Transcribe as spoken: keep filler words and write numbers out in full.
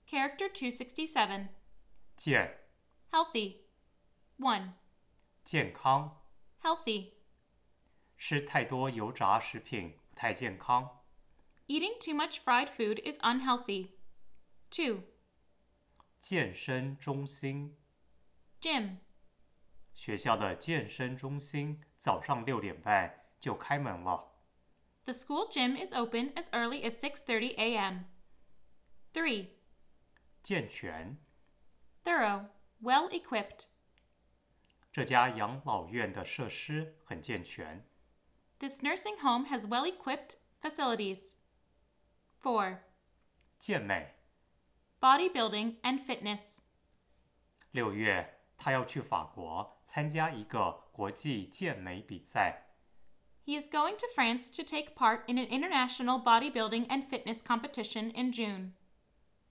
Character two sixty-seven. 健 Healthy. one. 健康 Healthy. 吃太多油炸食品不太健康 Eating too much fried food is unhealthy. two. 健身中心 Gym. 学校的健身中心早上六点半就开门了 The school gym is open as early as six thirty a.m. three. 健全 Thorough. Well equipped. 这家养老院的设施很健全 This nursing home has well equipped facilities. four. 健美 Bodybuilding and fitness. 六月他要去法国参加一个国际健美比赛 He is going to France to take part in an international bodybuilding and fitness competition in June.